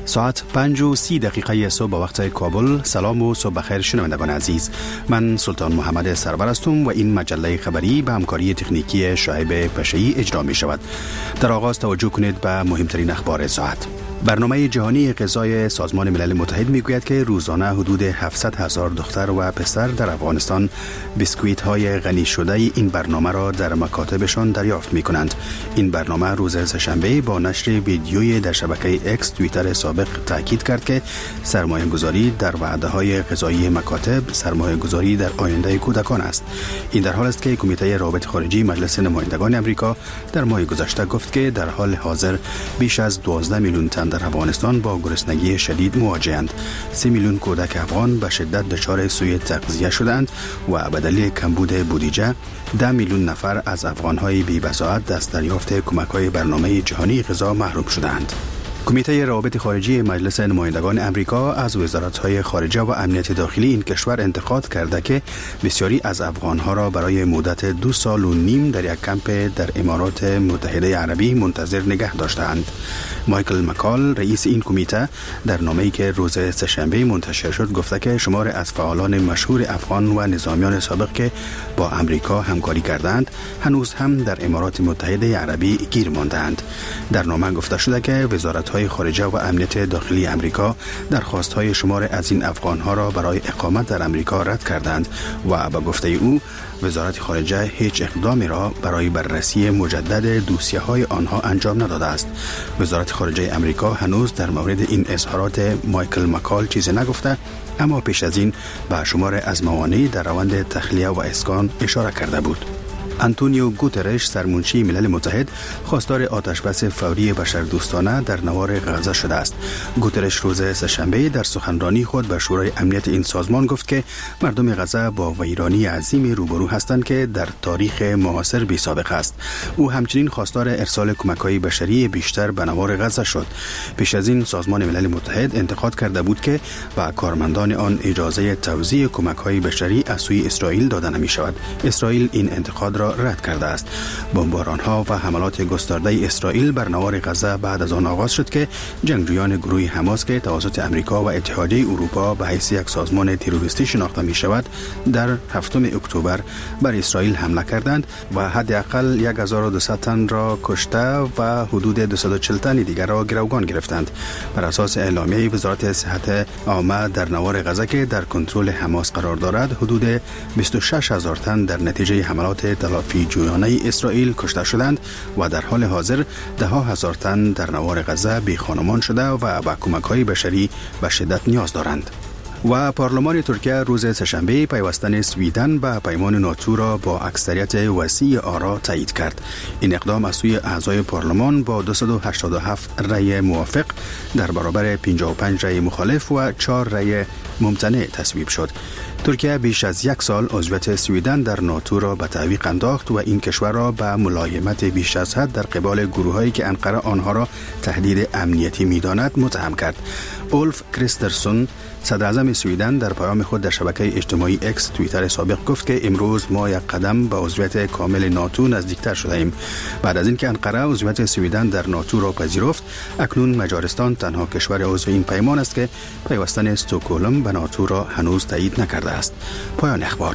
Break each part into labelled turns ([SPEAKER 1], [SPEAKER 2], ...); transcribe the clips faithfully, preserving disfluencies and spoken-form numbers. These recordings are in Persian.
[SPEAKER 1] ساعت پنج و سی دقیقه صبح با وقت کابل. سلام و صبح بخیر شنوندگان عزیز. من سلطان محمد سرور هستم و این مجله خبری به همکاری تکنیکی شعیب پشه‌ای اجرا می شود. در آغاز توجه کنید به مهمترین اخبار ساعت. برنامه جهانی غذای سازمان ملل متحد میگوید که روزانه حدود هفتصد هزار دختر و پسر در افغانستان بیسکویت های غنی شده این برنامه را در مکاتبشان دریافت می کنند. این برنامه روز سه‌شنبه با نشر ویدیویی در شبکه اکس توییتر سابق تاکید کرد که سرمایه گذاری در وعده های غذایی مکاتب سرمایه گذاری در آینده کودکان است. این در حال است که کمیته روابط خارجی مجلس نمایندگان آمریکا در ماه گذشته گفت که در حال حاضر بیش از دوازده میلیون تن در افغانستان با گرسنگی شدید مواجهند. سه میلیون کودک افغان به شدت دچار سوء تغذیه شدند و به دلیل کمبود بودجه ده میلیون نفر از افغان‌های بی‌بساطت از دریافت کمک‌های برنامه جهانی غذا محروم شدند. کمیته روابط خارجی مجلس نمایندگان امریکا از وزارت‌های خارجه و امنیت داخلی این کشور انتقاد کرده که بسیاری از افغان‌ها را برای مدت دو سال و نیم در یک کمپ در امارات متحده عربی منتظر نگه داشتند. مایکل مکال رئیس این کمیته در نامه‌ای که روز سه‌شنبه منتشر شد گفته که شمار از فعالان مشهور افغان و نظامیان سابق که با امریکا همکاری کردند هنوز هم در امارات متحده عربی گیر ماندند. در نامه گفته شده که وزارت‌های خارجه و امنیت داخلی امریکا درخواست‌های شمار از این افغان‌ها را برای اقامت در امریکا رد کردند و به گفته او وزارت خارجه هیچ اقدامی را برای بررسی مجدد دوسیه‌های آنها انجام نداده است. وزارت خارجه امریکا هنوز در مورد این اظهارات مایکل مکال چیزی نگفته، اما پیش از این به شمار از موانع در روند تخلیه و اسکان اشاره کرده بود. آنتونیو گوترش سرمنشی ملل متحد خواستار آتشبس فوری بشردوستانه در نوار غزه شده است. گوترش روز سه‌شنبه در سخنرانی خود به شورای امنیت این سازمان گفت که مردم غزه با ویرانی عظیم روبرو هستند که در تاریخ معاصر بی سابقه است. او همچنین خواستار ارسال کمک‌های بشری بیشتر به نوار غزه شد. پیش از این سازمان ملل متحد انتقاد کرده بود که به کارمندان آن اجازه توزیع کمک‌های بشری از سوی اسرائیل داده نمی‌شود. اسرائیل این انتقاد را رد کرده است. بمباران‌ها و حملات گسترده اسرائیل بر نوار غزه بعد از آن آغاز شد که جنگجویان گروه حماس که توسط امریکا و اتحادیه اروپا به حیث یک سازمان تروریستی شناخته می شود در هفتم اکتبر بر اسرائیل حمله کردند و حداقل هزار و دویست تن را کشته و حدود دویست و چهل تن دیگر را گروگان گرفتند. بر اساس اعلامیه وزارت صحت عامه در نوار غزه که در کنترل حماس قرار دارد حدود بیست و شش هزار تن در نتیجه حملات تلافی جویانه اسرائیل کشته شدند و در حال حاضر ده ها هزار تن در نوار غزه بی خانمان شده و به کمک‌های بشری به شدت نیاز دارند. و پارلمان ترکیه روز سه‌شنبه پیوستن سویدن به پیمان ناتو را با اکثریت وسیع آرا تایید کرد. این اقدام از سوی اعضای پارلمان با دویست و هشتاد و هفت رأی موافق در برابر پنجاه و پنج رأی مخالف و چهار رأی ممتنع تصویب شد. ترکیه بیش از یک سال عضویت سویدن در ناتو را به تعویق انداخت و این کشور را به ملایمت بیش از حد در قبال گروهایی که انقره آنها را تهدید امنیتی می‌داند متهم کرد. اولف کریسترسون صدر اعظم سویدن در پیام خود در شبکه اجتماعی اکس توییتر سابق گفت که امروز ما یک قدم به عضویت کامل ناتو نزدیکتر شده ایم. بعد از اینکه انقره عضویت سویدن در ناتو را پذیرفت، اکنون مجارستان تنها کشور عضو این پیمان است که پیوستن استکهلم به ناتو را هنوز تایید نکرده است. پایان اخبار.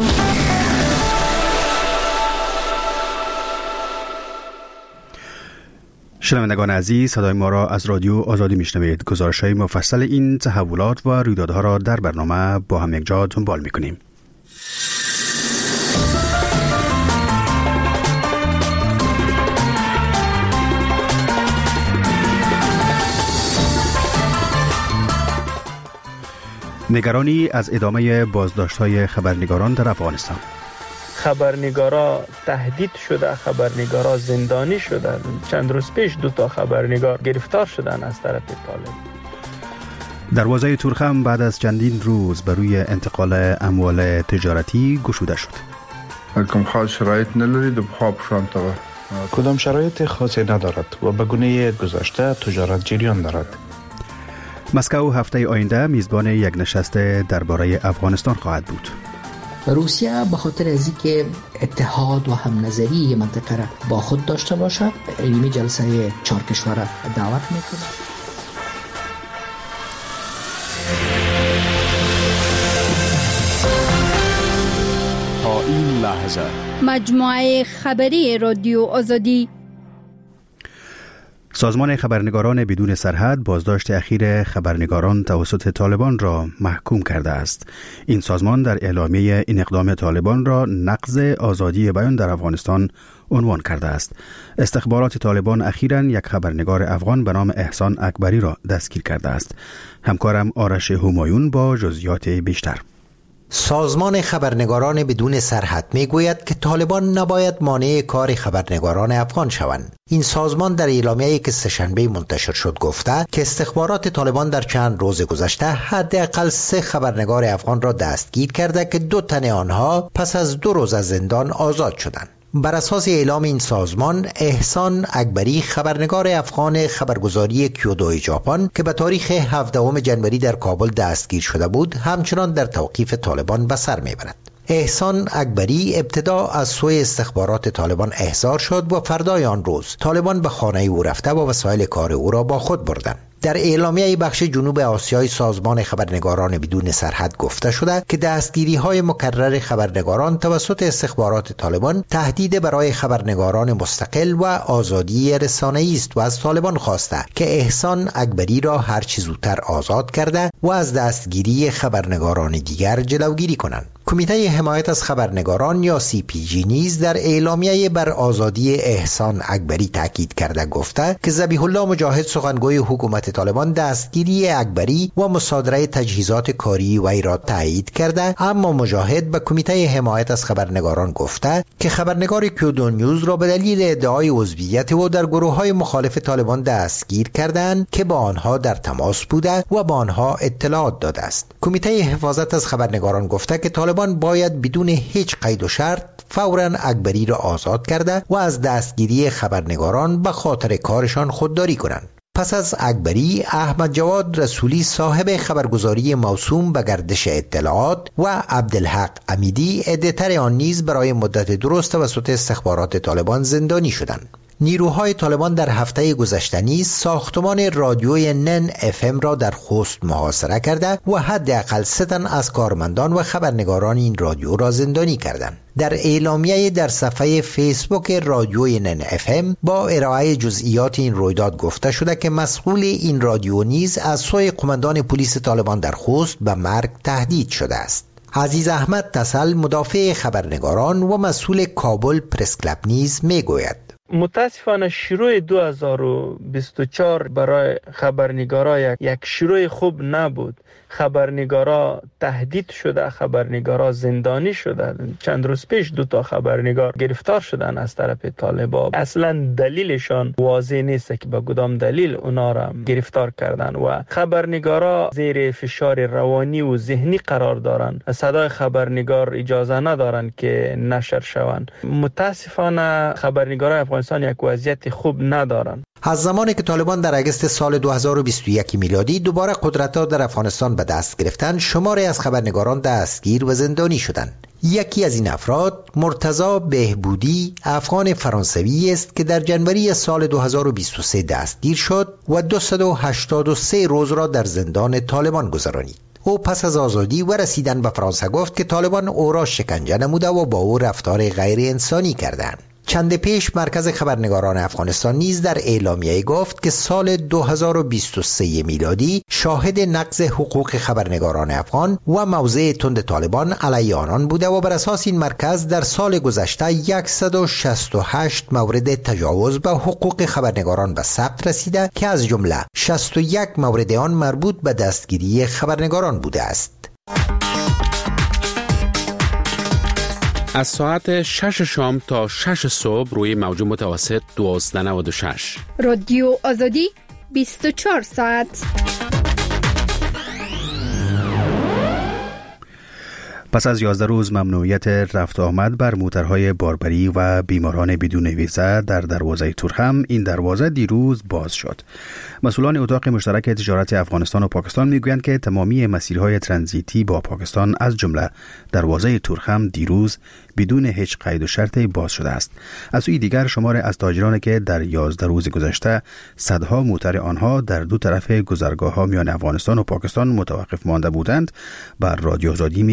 [SPEAKER 1] شنوندگان عزیز، صدای ما را از رادیو آزادی میشنوید. گزارش‌های مفصل این تحولات و رویدادها را در برنامه با هم یک جا دنبال می‌کنیم. نگرانی از ادامه بازداشت‌های خبرنگاران در افغانستان.
[SPEAKER 2] خبرنگارا تهدید شده، خبرنگارا زندانی شدن. چند روز پیش دو تا خبرنگار گرفتار شدن از طرف طالب.
[SPEAKER 1] دروازه تورخم بعد از چندین روز برای انتقال اموال تجارتی گشوده شد.
[SPEAKER 3] کم خاص شرایط ندارید بخواب شانتا
[SPEAKER 4] کدام شرایط خاصی ندارد و به گونه گذشته تجارت جریان دارد.
[SPEAKER 1] مسکو هفته آینده میزبان یک نشست درباره افغانستان خواهد بود.
[SPEAKER 5] روسیه به خاطر از اینکه اتحاد و هم نظری منطقه را با خود داشته باشد علمی جلسه چهار کشور دعوت میکنه.
[SPEAKER 6] این لحظه
[SPEAKER 7] مجموعه خبری رادیو آزادی.
[SPEAKER 1] سازمان خبرنگاران بدون سرحد بازداشت اخیر خبرنگاران توسط طالبان را محکوم کرده است. این سازمان در اعلامیه این اقدام طالبان را نقض آزادی بیان در افغانستان عنوان کرده است. استخبارات طالبان اخیراً یک خبرنگار افغان به نام احسان اکبری را دستگیر کرده است. همکارم آرش همایون با جزئیات بیشتر.
[SPEAKER 8] سازمان خبرنگاران بدون سرحد میگوید که طالبان نباید مانع کار خبرنگاران افغان شوند. این سازمان در اعلامیه‌ای که سه‌شنبه منتشر شد گفته که استخبارات طالبان در چند روز گذشته حداقل سه خبرنگار افغان را دستگیر کرده که دو تن آنها پس از دو روز از زندان آزاد شدند. بر اساس اعلام این سازمان، احسان اکبری خبرنگار افغان خبرگزاری کیودو ژاپن که به تاریخ هفدهم ژانویه در کابل دستگیر شده بود، همچنان در توقیف طالبان به سر میبرد. احسان اکبری ابتدا از سوی استخبارات طالبان احضار شد و فردای آن روز طالبان به خانه او رفته و وسایل کار او را با خود بردند. در اعلامیه بخش جنوب آسیای سازمان خبرنگاران بدون سرحد گفته شده که دستگیری‌های مکرر خبرنگاران توسط استخبارات طالبان تهدید برای خبرنگاران مستقل و آزادی رسانه‌ای است و از طالبان خواسته که احسان اکبری را هر چه زودتر آزاد کرده و از دستگیری خبرنگاران دیگر جلوگیری کنند. کمیته حمایت از خبرنگاران یا سی پی جی نیز در اعلامیه بر آزادی احسان اکبری تاکید کرده گفته که ذبیح الله مجاهد سخنگوی حکومت طالبان دستگیری اکبری و مصادره تجهیزات کاری وی را تایید کرده، اما مجاهد به کمیته حمایت از خبرنگاران گفته که خبرنگار کیودو نیوز را به دلیل ادعای عضویت او در گروه‌های مخالف طالبان دستگیر کردند که با آنها در تماس بوده و با آنها اطلاعات داده است. کمیته حفاظت از خبرنگاران گفته که طالبان باید بدون هیچ قید و شرط فوراً اکبری را آزاد کرده و از دستگیری خبرنگاران به خاطر کارشان خودداری کنند. پس از اکبری، احمد جواد رسولی صاحب خبرگزاری موسوم به گردش اطلاعات و عبدالحق امیدی ادیتور آن نیز برای مدت درست توسط استخبارات طالبان زندانی شدند. نیروهای طالبان در هفته گذشته نیز ساختمان رادیوی نن اف ام را در خوست محاصره کرده و حداقل سه تن از کارمندان و خبرنگاران این رادیو را زندانی کردند. در اعلامیه در صفحه فیسبوک رادیوی نن اف ام با ارائه جزئیات این رویداد گفته شده که مسئول این رادیو نیز از سوی قماندان پلیس طالبان در خوست به مرگ تهدید شده است. عزیز احمد تسل مدافع خبرنگاران و مسئول کابل پرس کلاب نیز میگوید
[SPEAKER 2] متاسفانه شروع دو هزار و بیست و چهار برای خبرنگارا یک, یک شروع خوب نبود. خبرنگارا تهدید شده، خبرنگارا زندانی شده. چند روز پیش دو تا خبرنگار گرفتار شدن از طرف طالبان. اصلا دلیلشان واضح نیست که به کدام دلیل اونا را گرفتار کردن و خبرنگارا زیر فشار روانی و ذهنی قرار دارن. صدای خبرنگار اجازه ندارن که نشر شوند. متاسفانه خبرنگارای افغانستان یک وضعیت خوب ندارن.
[SPEAKER 8] از زمانی که طالبان در اگست سال دو هزار و بیست و یک میلادی دوباره قدرت را در افغانستان به دست گرفتند، شماری از خبرنگاران دستگیر و زندانی شدند. یکی از این افراد مرتضی بهبودی افغان فرانسوی است که در جنوری سال دو هزار و بیست و سه دستگیر شد و دویست و هشتاد و سه روز را در زندان طالبان گذرانید. او پس از آزادی و رسیدن به فرانسه گفت که طالبان او را شکنجه نموده و با او رفتار غیر انسانی کردند. چند پیش مرکز خبرنگاران افغانستان نیز در اعلامیه گفت که سال دو هزار و بیست و سه میلادی شاهد نقض حقوق خبرنگاران افغان و موضع تند طالبان علیه آنان بوده و بر اساس این مرکز در سال گذشته صد و شصت و هشت مورد تجاوز به حقوق خبرنگاران به ثبت رسیده که از جمله شصت و یک مورد آن مربوط به دستگیری خبرنگاران بوده است.
[SPEAKER 6] از ساعت شش شام تا شش صبح روی موج متوسط دوازده و نود و شش.
[SPEAKER 7] رادیو آزادی بیست و چهار ساعت.
[SPEAKER 1] پس از یازده روز ممنوعیت رفت آمد بر موترهای باربری و بیماران بدون ویزا در دروازه تورخم، این دروازه دیروز باز شد. مسئولان اتاق مشترک تجارت افغانستان و پاکستان میگویند که تمامی مسیرهای ترانزیتی با پاکستان از جمله دروازه تورخم دیروز بدون هیچ قید و شرطی باز شده است. از سوی دیگر شمار از تاجرانی که در یازده روز گذشته صدها موتر آنها در دو طرف گذرگاه‌ها میان افغانستان و پاکستان متوقف مانده بودند، بر رادیو آزادی میگویند که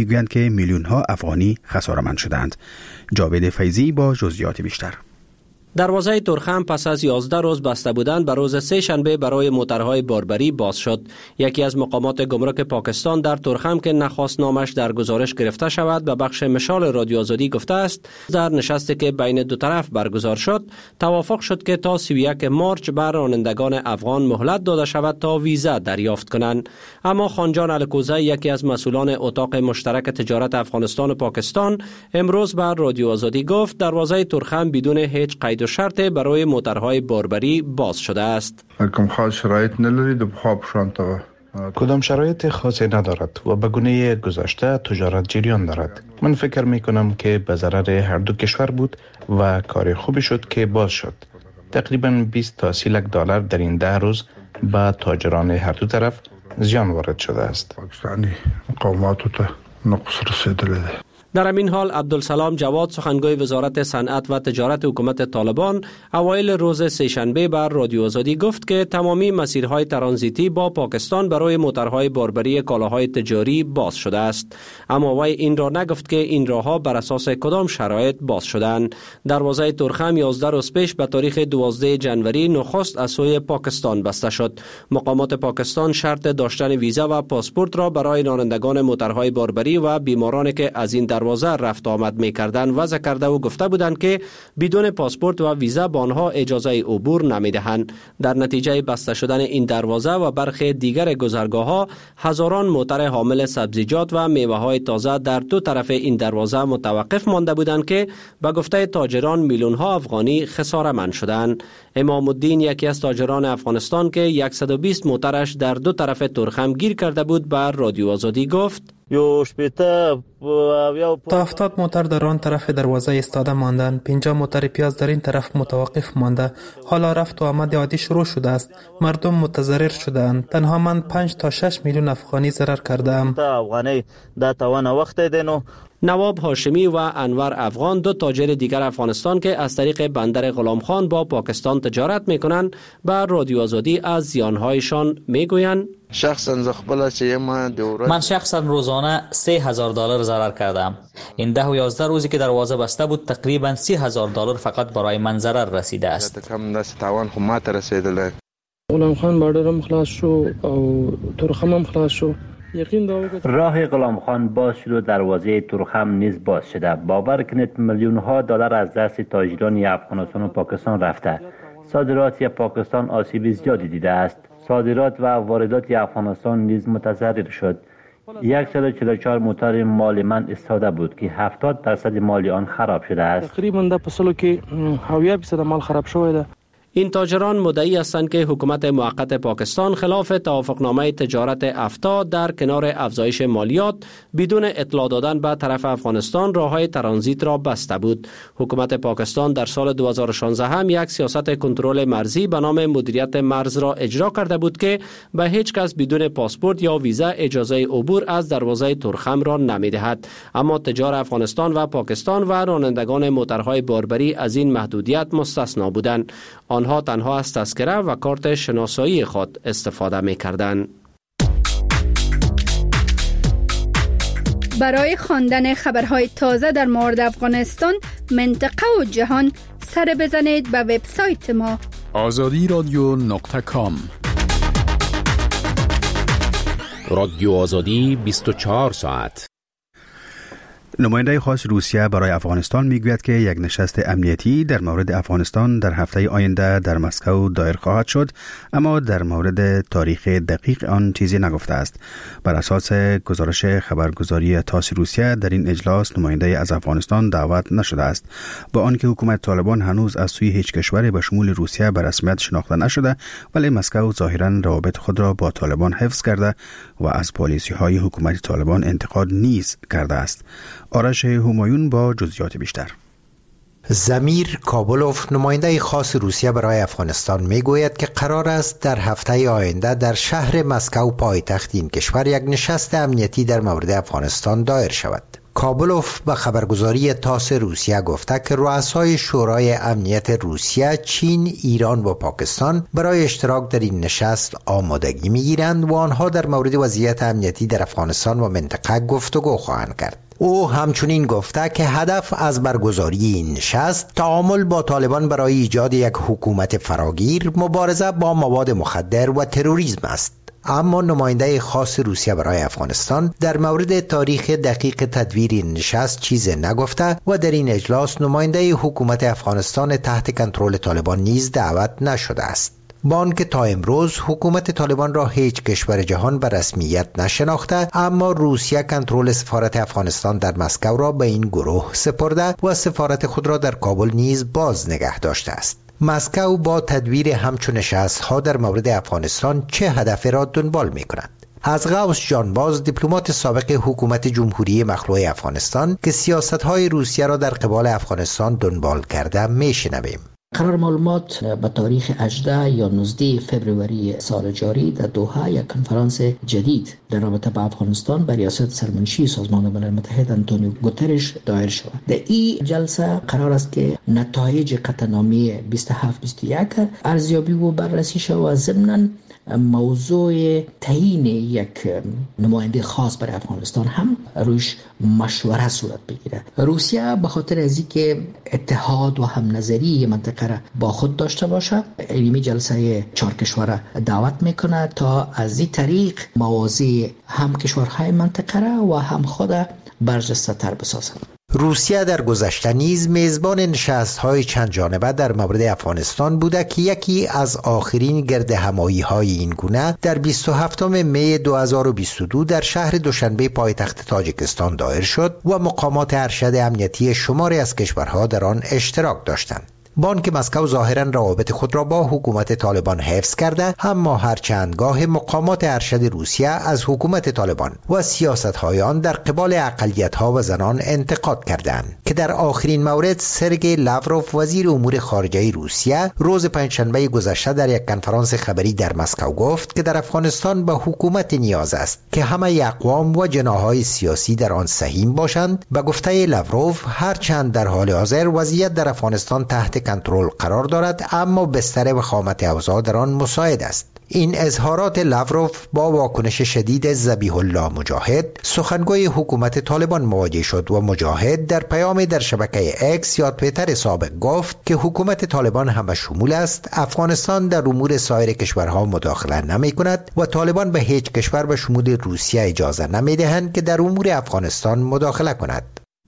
[SPEAKER 1] میلیون ها افغانی خساره‌مند شدند. جاوید فیضی با جزئیات بیشتر.
[SPEAKER 9] دروازه ترخم پس از یازده روز بسته بودن به روز سه شنبه برای موترهای باربری باز شد. یکی از مقامات گمرک پاکستان در ترخم که نخواست نامش در گزارش گرفته شود به بخش مشال رادیو آزادی گفته است در نشستی که بین دو طرف برگزار شد توافق شد که تا سی و یک مارچ بر رانندگان افغان مهلت داده شود تا ویزا دریافت کنند. اما خانجان الکوزه یکی از مسئولان اتاق مشترک تجارت افغانستان و پاکستان امروز بر رادیو آزادی گفت دروازه ترخم بدون هیچ قید و شرط برای موترهای باربری باز شده است.
[SPEAKER 3] کم خاص شرایط ندارید به خواب شانتا
[SPEAKER 4] کدام شرایط خاصی ندارد و به گونه گذشته تجارت جریان دارد. من فکر می کنم که به ضرر هر دو کشور بود و کار خوبی شد که باز شد. تقریبا بیست تا سی لک دلار در این ده روز به تاجران هر دو طرف زیان وارد شده است.
[SPEAKER 3] پاکستانی مقاماتو ته نقص رسیدلی ده.
[SPEAKER 9] در همین حال عبدالسلام جواد سخنگوی وزارت صنعت و تجارت حکومت طالبان اوایل روز سه‌شنبه بر رادیو آزادی گفت که تمامی مسیرهای ترانزیتی با پاکستان برای موترهای باربری کالاهای تجاری باز شده است. اما وی این را نگفت که این راهها بر اساس کدام شرایط باز شدند. دروازه ترخم یازده روز پیش به تاریخ دوازده ژانویه نخست از سوی پاکستان بسته شد. مقامات پاکستان شرط داشتن ویزا و پاسپورت را برای رانندگان موترهای باربری و بیمارانی که از این دروازه رفت آمد می‌کردند وضع کرده و گفته بودند که بدون پاسپورت و ویزا به آنها اجازه عبور نمی‌دهند. در نتیجه بسته شدن این دروازه و برخی دیگر گذرگاه‌ها هزاران موتر حامل سبزیجات و میوه‌های تازه در دو طرف این دروازه متوقف مانده بودند که به گفته تاجران میلیون‌ها افغانی خساره‌مند شدند. امام الدین یکی از تاجران افغانستان که صد و بیست موترش در دو طرف ترخم گیر کرده بود بر رادیو آزادی گفت
[SPEAKER 10] تا هفتاد موتر در آن طرف دروازه ایستاده ماندند. پنجاه موتر پیاز در این طرف متوقف مانده. حالا رفت و آمد عادی شروع شده است. مردم متضرر شدند. تنها من پنج تا شش میلیون افغانی ضرر کردم.
[SPEAKER 9] نواب هاشمی و انور افغان دو تاجر دیگر افغانستان که از طریق بندر غلام خان با پاکستان تجارت میکنند بر رادیو آزادی از زیانهایشان میگویند
[SPEAKER 11] من شخصا روزانه سه هزار دلار ضرر کردم. این ده و یازده روزی که دروازه بسته بود تقریبا سی هزار دلار فقط برای من ضرر رسیده است.
[SPEAKER 2] غلام خان بادرم خلاص شو او ترخم هم خلاص شو.
[SPEAKER 12] راه غلام خان باز شد و دروازه ترخم نیز باز شده. باور کنید میلیون ها دلار از دست تاجران افغانستان و پاکستان رفته. صادرات پاکستان آسیب زیادی دیده است. صادرات و واردات افغانستان نیز متضرر شد. صد و چهل و چهار موتر مال من استاده بود که هفتاد درصد مال آن خراب شده است.
[SPEAKER 2] تقریبا در پسلو که هفتاد درصد مال خراب شده ده.
[SPEAKER 9] این تاجران مدعی هستند که حکومت موقت پاکستان خلاف توافقنامه تجارت افتا در کنار افزایش مالیات بدون اطلاع دادن به طرف افغانستان راههای ترانزیت را بسته بود. حکومت پاکستان در سال دو هزار و شانزده هم یک سیاست کنترل مرزی به نام مدیریت مرز را اجرا کرده بود که به هیچ کس بدون پاسپورت یا ویزا اجازه عبور از دروازه ترخم را نمی‌دهد. اما تجار افغانستان و پاکستان و رانندگان موترهای باربری از این محدودیت مستثنا بودند. آنها تنها از تذکره و کارت شناسایی خود استفاده می کردند.
[SPEAKER 7] برای خواندن خبرهای تازه در مورد افغانستان، منطقه و جهان سر بزنید به وبسایت ما
[SPEAKER 13] آزادی رادیو نقطه کام.
[SPEAKER 6] رادیو آزادی بیست و چهار ساعت.
[SPEAKER 1] نماینده خاص روسیه برای افغانستان میگوید که یک نشست امنیتی در مورد افغانستان در هفته آینده در مسکو دایر خواهد شد، اما در مورد تاریخ دقیق آن چیزی نگفته است. بر اساس گزارش خبرگزاری تاس روسیه در این اجلاس نماینده از افغانستان دعوت نشده است، با آنکه حکومت طالبان هنوز از سوی هیچ کشور به شمول روسیه به رسمیت شناخته نشده، ولی مسکو ظاهرا روابط خود را با طالبان حفظ کرده و از پالیسی های حکومت طالبان انتقاد نیز کرده است. آرش همایون با جزئیات بیشتر.
[SPEAKER 8] زمیر کابلوف نماینده خاص روسیه برای افغانستان میگوید که قرار است در هفته آینده در شهر مسکو پایتخت این کشور یک نشست امنیتی در مورد افغانستان دایر شود. کابلوف به خبرگزاری تاس روسیه گفته که رؤسای شورای امنیت روسیه، چین، ایران و پاکستان برای اشتراک در این نشست آمادگی می‌گیرند و آنها در مورد وضعیت امنیتی در افغانستان و منطقه گفتگو خواهند کرد. او همچنین گفته که هدف از برگزاری این نشست تعامل با طالبان برای ایجاد یک حکومت فراگیر، مبارزه با مواد مخدر و تروریسم است. اما نماینده خاص روسیه برای افغانستان در مورد تاریخ دقیق تدویر این نشست چیزی نگفته و در این اجلاس نماینده حکومت افغانستان تحت کنترل طالبان نیز دعوت نشده است. با آنکه تا امروز حکومت طالبان را هیچ کشور جهان به رسمیت نشناخته، اما روسیه کنترل سفارت افغانستان در مسکو را به این گروه سپرده و سفارت خود را در کابل نیز باز نگه داشته است. مسکو با تدویر همچون نشست‌ها در مورد افغانستان چه هدفی را دنبال می‌کند؟ از غوث جانباز، دیپلمات سابق حکومت جمهوری مخلوع افغانستان که سیاست‌های روسیه را در قبال افغانستان دنبال کرده می‌شنویم.
[SPEAKER 5] قرار معلومات به تاریخ هجده یا نوزده فوریه سال جاری در دوحه یک کنفرانس جدید در رابطه با افغانستان به ریاست سرمنشی سازمان ملل متحد انتونیو گوترش دایر شد. در این جلسه قرار است که نتایج قطعنامه بیست و هفت بیست و یک ارزیابی و بررسی شود و ضمناً موضوع تعیین یک نماینده خاص برای افغانستان هم روش مشوره صورت بگیره. روسیه به خاطر از اینکه اتحاد و همنظری منطقه را با خود داشته باشه، علمی جلسه چهار کشور دعوت میکنه تا از این طریق موازی هم کشورهای منطقه را و هم خود برجسته تر بسازه.
[SPEAKER 8] روسیه در گذشته نیز میزبان نشست‌های چند جانبه در مورد افغانستان بوده که یکی از آخرین گرد همایی‌های این گونه در بیست و هفتم می دو هزار و بیست و دو در شهر دوشنبه پایتخت تاجیکستان دایر شد و مقامات ارشد امنیتی شماری از کشورها در آن اشتراک داشتند. بانک مسکو ظاهراً روابط خود را با حکومت طالبان حفظ کرده، اما هر چندگاه مقامات ارشد روسیه از حکومت طالبان و سیاست‌های آن در قبال اقلیت‌ها و زنان انتقاد کردند که در آخرین مورد سرگئی لاوروف وزیر امور خارجه روسیه روز پنجشنبه گذشته در یک کنفرانس خبری در مسکو گفت که در افغانستان به حکومت نیاز است که همه اقوام و جناح‌های سیاسی در آن سهیم باشند. به گفته لاوروف، هرچند در حال حاضر وضعیت در افغانستان تحت کنترل قرار دارد، اما بستر و خامت اوضاع در آن مساعد است. این اظهارات لاوروف با واکنش شدید ذبیح الله مجاهد، سخنگوی حکومت طالبان مواجه شد و مجاهد در پیام در شبکه اکس یا توییتر سابق گفت که حکومت طالبان همه شمول است، افغانستان در امور سایر کشورها مداخله نمی کند و طالبان به هیچ کشور به شمول روسیه اجازه نمی دهند که در امور افغانستان مداخله کند.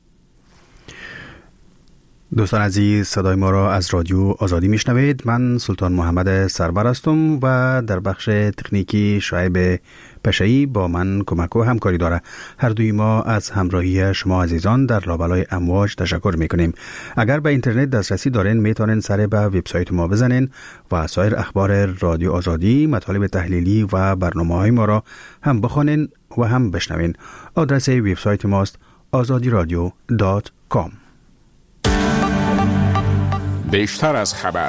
[SPEAKER 1] دوستان عزیز، صدای ما را از رادیو آزادی میشنوید. من سلطان محمد سرور هستم و در بخش تکنیکی شعیب پشه‌ای با من کمک و همکاری داره. هر دوی ما از همراهی شما عزیزان در لابلای امواج تشکر میکنیم. اگر به اینترنت دسترسی دارین میتونین سر به وبسایت ما بزنین و سایر اخبار رادیو آزادی، مطالب تحلیلی و برنامه‌های ما را هم بخوانین و هم بشنوین. آدرس وبسایت ماست آزادی رادیو دات کام.
[SPEAKER 13] بیشتر از خبر.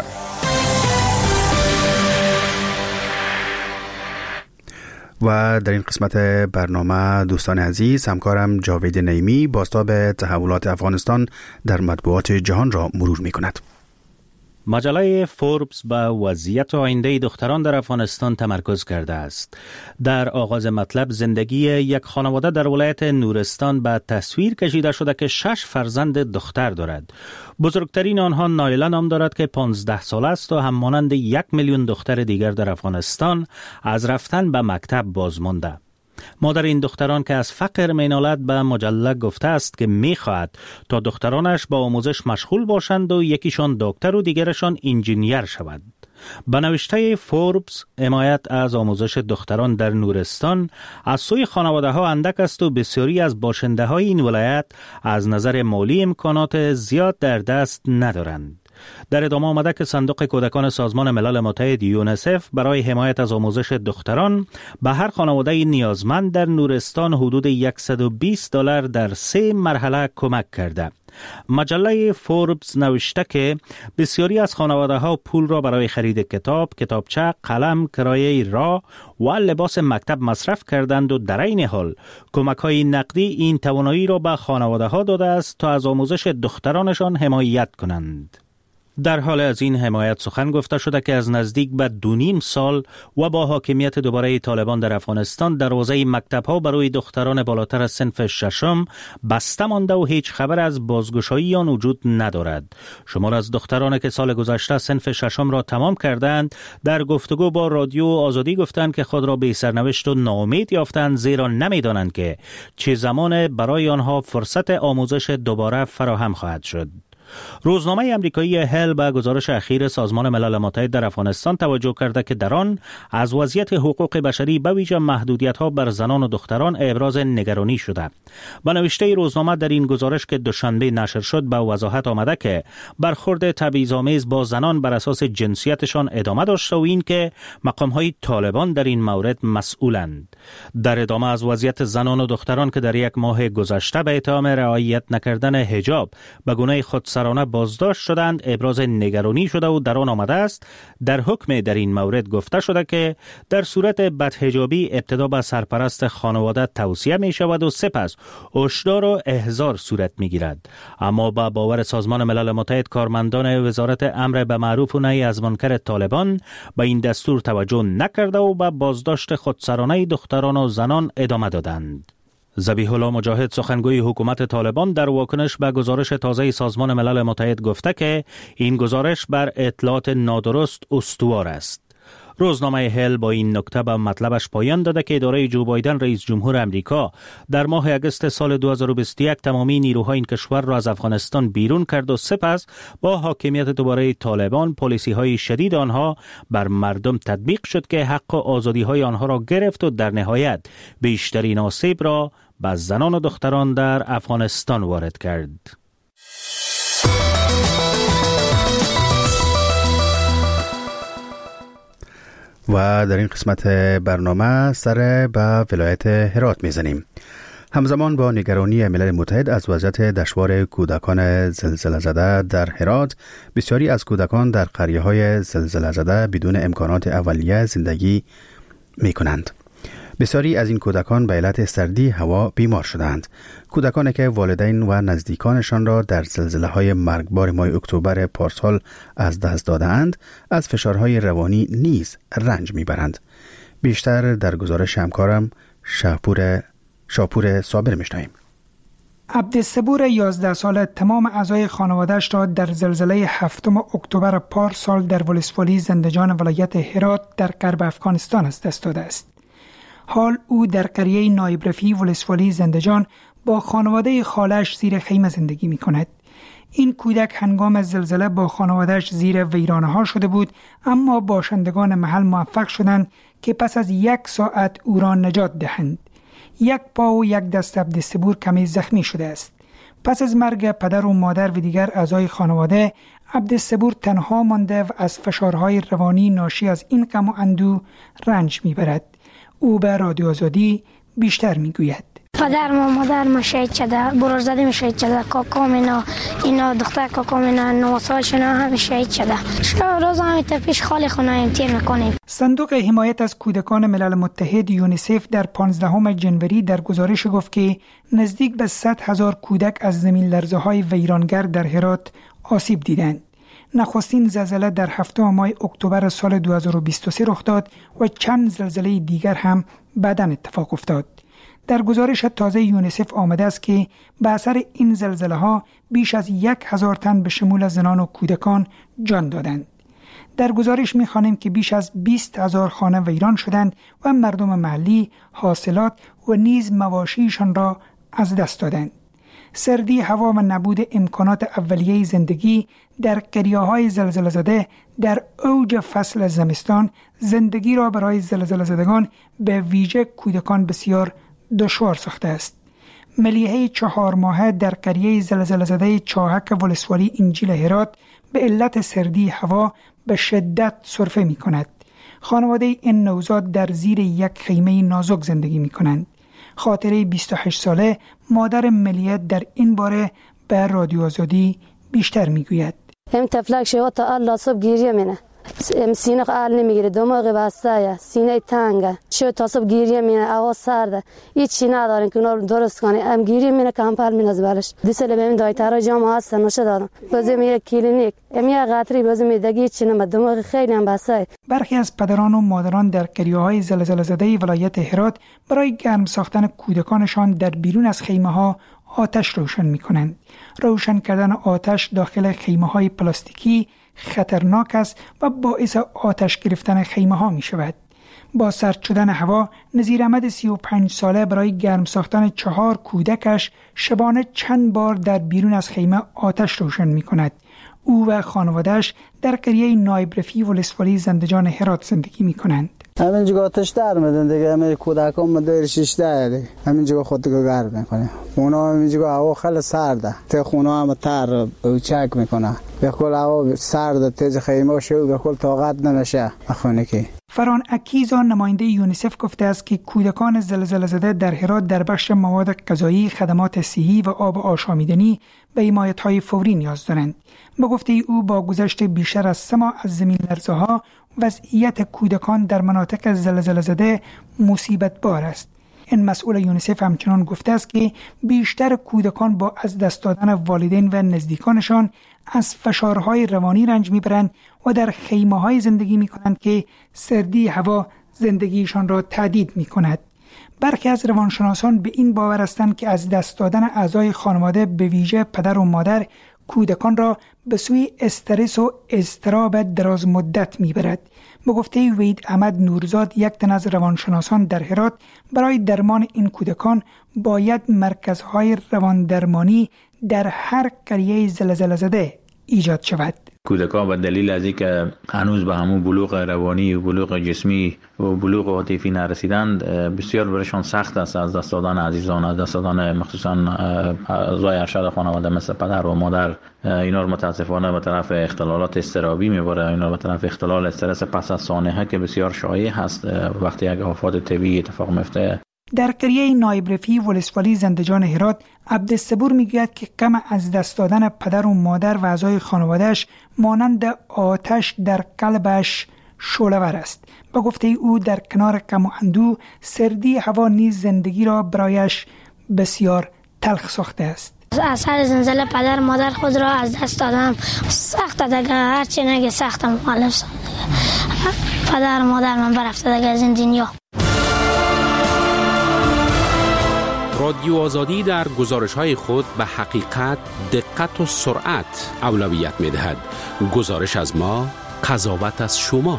[SPEAKER 1] و در این قسمت برنامه دوستان عزیز، همکارم جاوید نعیمی بازتاب تحولات افغانستان در مطبوعات جهان را مرور می کند.
[SPEAKER 14] مجله فوربس به وضعیت آینده دختران در افغانستان تمرکز کرده است. در آغاز مطلب زندگی یک خانواده در ولایت نورستان به تصویر کشیده شده که شش فرزند دختر دارد. بزرگترین آنها نایلا نام دارد که پانزده ساله است و هم مانند یک میلیون دختر دیگر در افغانستان از رفتن به مکتب باز مانده. مادر این دختران که از فقر مینالد به مجله گفته است که میخواهد تا دخترانش با آموزش مشغول باشند و یکیشان دکتر و دیگرشان انجینیر شود. به نوشته فوربس، حمایت از آموزش دختران در نورستان از سوی خانواده ها اندک است و بسیاری از باشنده های این ولایت از نظر مالی امکانات زیاد در دست ندارند. در ادامه آمده که صندوق کودکان سازمان ملل متحد یونیسف برای حمایت از آموزش دختران به هر خانواده نیازمند در نورستان حدود صد و بیست دلار در سه مرحله کمک کرده. مجله فوربس نوشته که بسیاری از خانواده ها پول را برای خرید کتاب، کتابچه، قلم، کرایه راه و لباس مکتب مصرف کردند و در این حال کمک های نقدی این توانایی را به خانواده ها داده است تا از آموزش دخترانشان حمایت کنند. در حال از این حمایت سخن گفته شده که از نزدیک به دو نیم سال و با حاکمیت دوباره طالبان در افغانستان دروازه مکتب‌ها برای دختران بالاتر از صنف ششم بسته مانده و هیچ خبر از بازگشایی آن وجود ندارد. شمار از دختران که سال گذشته صنف ششم را تمام کردند در گفتگو با رادیو آزادی گفتند که خود را به سرنوشت و ناامید یافتند، زیرا نمی‌دانند که چه زمان برای آنها فرصت آموزش دوباره فراهم خواهد شد. روزنامه امریکایی هل به گزارش اخیر سازمان ملل متحد در افغانستان توجه کرده که در آن از وضعیت حقوق بشری به ویژه محدودیت‌ها بر زنان و دختران ابراز نگرانی شده. با نوشته روزنامه در این گزارش که دوشنبه نشر شد به وضاحت آمده که برخورد تبعیض‌آمیز با زنان بر اساس جنسیتشان ادامه داشته و این که مقام‌های طالبان در این مورد مسئولند. در ادامه از وضعیت زنان و دختران که در یک ماه گذشته به اتهام رعایت نکردن حجاب به گونه خودسرانه بازداشت شدند ابراز نگرانی شده و در آن آمده است در حکم در این مورد گفته شده که در صورت بدحجابی ابتدا به سرپرست خانواده توصیه می شود و سپس هشدار و احضار صورت می گیرد. اما با باور سازمان ملل متحد کارمندان وزارت امر به معروف و نهی از منکر طالبان به این دستور توجه نکرده و به بازداشت خودسرانه دختران و زنان ادامه دادند. ذبیح الله مجاهد سخنگوی حکومت طالبان در واکنش به گزارش تازه سازمان ملل متحد گفته که این گزارش بر اطلاعات نادرست استوار است. روزنامه هل با این نکته به مطلبش پایان داده که اداره جو بایدن رئیس جمهور امریکا در ماه اگست سال دو هزار و بیست و یک تمامی نیروهای این کشور را از افغانستان بیرون کرد و سپس با حاکمیت دوباره طالبان پالیسی های شدید آنها بر مردم تطبیق شد که حق و آزادی های آنها را گرفت و در نهایت بیشترین آسیب را به زنان و دختران در افغانستان وارد کرد.
[SPEAKER 1] و در این قسمت برنامه سر به ولایت هرات میزنیم. همزمان با نگرانی ملل متحد از وضعیت دشوار کودکان زلزله زده در هرات، بسیاری از کودکان در قریه‌های زلزله زده بدون امکانات اولیه زندگی می کنند. بسیاری از این کودکان به علت سردی هوا بیمار شدند. کودکانی که والدین و نزدیکانشان را در زلزله‌های مرگبار ماه اکتبر پارسال از دست داده‌اند، از فشارهای روانی نیز رنج میبرند. بیشتر در گزارش همکارم شاپور شاپور صابر میشنویم.
[SPEAKER 15] عبدالصبور یازده ساله تمام اعضای خانواده‌اش را در زلزله هفتم اکتبر پارسال در ولسوالی زندجان ولایت هرات در غرب افغانستان از دست داده است. حال او در قریه نایب رفیع ولسوالی زندجان با خانواده خالش زیر خیمه زندگی می کند. این کودک هنگام زلزله با خانوادهش زیر ویرانه ها شده بود، اما باشندگان محل موفق شدند که پس از یک ساعت او را نجات دهند. یک پا و یک دست عبدالصبور کمی زخمی شده است. پس از مرگ پدر و مادر و دیگر اعضای خانواده، عبدالصبور تنها مانده و از فشارهای روانی ناشی از این غم و اندوه رنج میبرد. او به رادیو آزادی بیشتر میگوید.
[SPEAKER 16] پدر و مادر ما شهید شده، برادرزاده شهید شده، کاکام اینا اینا دختر کاکام اینا نه سالشون هم شهید شده. شب روز هم پیش خالی خونه امتحان میکنیم.
[SPEAKER 15] صندوق حمایت از کودکان ملل متحد یونیسف در پانزدهم جنوری در گزارش گفت که نزدیک به صد هزار کودک از زمین لرزه های ویرانگر در هرات آسیب دیدند. نخستین زلزله در هفتم ماه اکتبر سال دو هزار و بیست و سه رخ داد و چند زلزله دیگر هم بعداً اتفاق افتاد. در گزارش تازه یونیسف آمده است که به اثر این زلزله ها بیش از یک هزار تن به شمول زنان و کودکان جان دادند. در گزارش می‌خوانیم که بیش از بیست هزار خانه ویران شدند و مردم محلی حاصلات و نیز مواشیشان را از دست دادند. سردی هوا و نبود امکانات اولیه زندگی در قریه‌های زلزله زده در اوج فصل زمستان زندگی را برای زلزله زدگان به ویژه کودکان بسیار دشوار ساخته است. ملیحه چهار ماهه در قریه زلزله زده چاهک ولسوالی انجیل هرات به علت سردی هوا به شدت سرفه می کند. خانواده این نوزاد در زیر یک خیمه نازک زندگی می کنند. خاطره بیست و هشت ساله مادر ملیحه در این باره به رادیو آزادی بیشتر می گوید.
[SPEAKER 17] هم تفلک شو تا الله صبح گیریه منه. سینه قال نمیگیره، دماغ بسته، سینه تنگه، شو تا صبح گیریه مینه، آواز سرده، هیچی ندارن که اونا درست کنه. ام گیریه مینه کمپل مینه از برش. دیسل ببین دایترا جام هست نوشه دادم. بازم میره کلینیک. ام یه قطری بازم میدگی چی نم دماغ خیلی هم بسته.
[SPEAKER 15] برخی از پدران و مادران در قریه‌های زلزله زده ولایت هرات برای گرم ساختن کودکانشان در بیرون از خیمه‌ها آتش روشن می‌کنند. روشن کردن آتش داخل خیمه‌های پلاستیکی خطرناک است و باعث آتش گرفتن خیمه ها می شود. با سرد شدن هوا، نظیر احمد سی و پنج ساله برای گرم ساختن چهار کودکش شبانه چند بار در بیرون از خیمه آتش روشن می کند. او و خانواده‌اش در قریه نایب رفیع ولسوالی زندجان هرات زندگی می کنند.
[SPEAKER 18] همینجا آتش در میدن دیگه، همین کودکان مدیر شیشته دیگه همینجا خودگو گرم میکنه. اونا همینجا هوا خیلی سرده، ته خونه هم تر چک میکنه، به کل هوا سرده، تیز خیمه شو به کل طاقت نمیشه اخونه که.
[SPEAKER 15] فران اکیزا نماینده یونیسف گفته است که کودکان زلزله زده در هرات در بخش مواد غذایی، خدمات صحی و آب آشامیدنی به حمایت‌های فوری نیاز دارند. به گفته او با گذشت بیشتر از سه ماه از زمین لرزه‌ها وضعیت کودکان در مناطق زلزله زده مصیبت بار است. این مسئول یونیسف همچنان گفته است که بیشتر کودکان با از دست دادن والدین و نزدیکانشان از فشارهای روانی رنج میبرند و در خیمه‌های زندگی میکنند که سردی هوا زندگیشان را تهدید میکند. برخی از روانشناسان به این باور هستند که از دست دادن اعضای خانواده به ویژه پدر و مادر کودکان را به سوی استرس و اضطراب دراز مدت میبرد. به گفته وحید احمد نورزاد، یک تن از روانشناسان در هرات، برای درمان این کودکان باید مرکزهای رواندرمانی در هر قریه زلزله زده ایجاد شود.
[SPEAKER 19] کودکان به دلیل از اینکه هنوز به همون بلوغ روانی و بلوغ جسمی و بلوغ عاطفی نرسیدند، بسیار برایشان سخت است از دست دادن عزیزان، از دست دادن مخصوصا اعضای ارشد خانواده مثل پدر و مادر. اینا رو متاسفانه به طرف اختلالات اضطرابی میبره، اینا رو به طرف اختلال استرس پس از سانحه که بسیار شایع هست وقتی یک آفات طبیعی اتفاق میفته.
[SPEAKER 15] در قریه نایب رفیع ولسوالی زندجان هرات، عبدالصبور میگوید که غم از دست دادن پدر و مادر و اعضای خانواده‌اش مانند آتش در قلبش شعله‌ور است. به گفته او در کنار غم و اندوه، سردی هوا نیز زندگی را برایش بسیار تلخ ساخته است.
[SPEAKER 16] از سر زلزله پدر مادر خود را از دست دادم. سخت دیگه، هرچی نگه سختم مخالف شدم. پدر مادر من برفته دیگه از این دنیا.
[SPEAKER 6] رادیو آزادی در گزارش‌های خود به حقیقت، دقت و سرعت اولویت می‌دهد. گزارش از ما، قضاوت از شما.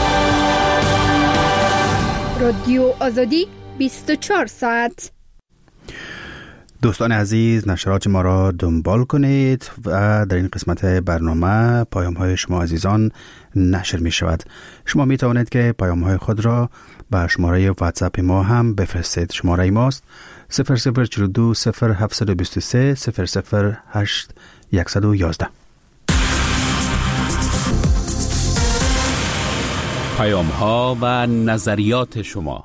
[SPEAKER 7] رادیو آزادی بیست و چهار ساعت.
[SPEAKER 1] دوستان عزیز، نشرات ما را دنبال کنید و در این قسمت برنامه پیام های شما عزیزان نشر می شود. شما می توانید که پیام های خود را به شماره واتساپ ما هم بفرستید. شماره ماست صفر صفر چهل و دو صفر هفت دو سه صفر صفر هشت یک یک یک.
[SPEAKER 6] پیام ها و نظریات شما.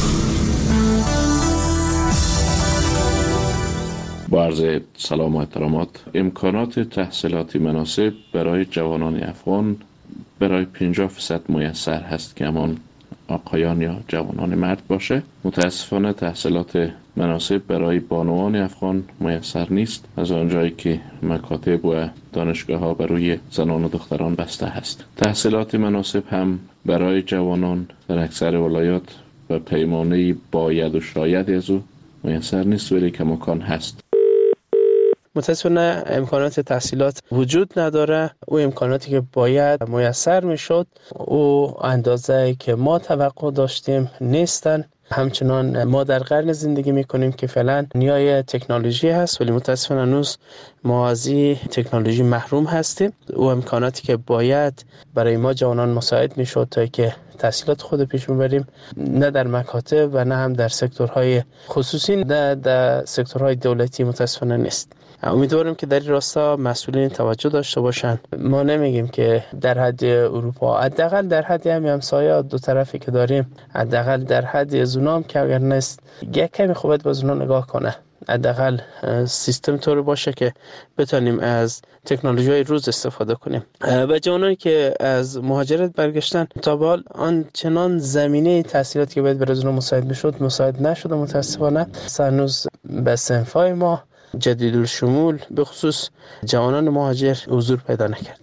[SPEAKER 20] با عرض سلام و احترامات، امکانات تحصیلاتی مناسب برای جوانان افغان برای پنجاه درصد میسر هست که همان آقایان یا جوانان مرد باشه. متاسفانه تحصیلات مناسب برای بانوان افغان میسر نیست، از آنجایی که مکاتب و دانشگاه ها بر روی زنان و دختران بسته هست. تحصیلات مناسب هم برای جوانان در اکثر ولایات و پیمانه باید و شاید از او میسر نیست، ولی کماکان هست.
[SPEAKER 2] متاسفانه امکانات تحصیلات وجود نداره. او امکاناتی که باید میسر میشد او اندازه که ما توقع داشتیم نیستن. همچنان ما در قرن زندگی میکنیم که فعلا نیای تکنولوژی هست، ولی متاسفانه هنوز ما از تکنولوژی محروم هستیم. او امکاناتی که باید برای ما جوانان مساعد میشد تا که تحصیلات خود پیش ببریم، نه در مکاتب و نه هم در سکتورهای خصوصی، نه در سکتورهای دولتی متاسفانه نیست. امیدوارم که در این راستا مسئولین توجه داشته باشند. ما نمیگیم که در حد اروپا، حداقل در حد همین همسایه دو طرفی که داریم، حداقل در حد از اونام که اگر نیست یک کمی خوبت باز اونا نگاه کنه. حداقل سیستم طور باشه که بتونیم از تکنولوژی های روز استفاده کنیم. و جوانانی که از مهاجرت برگشتن تا به حال آن چنان زمینه تحصیلاتی که باید برای اونها مساعد میشد مساعد نشده متاسفانه. هنوز به صنفای ما جدید الشمول به خصوص جوانان مهاجر حضور پیدا نکرد.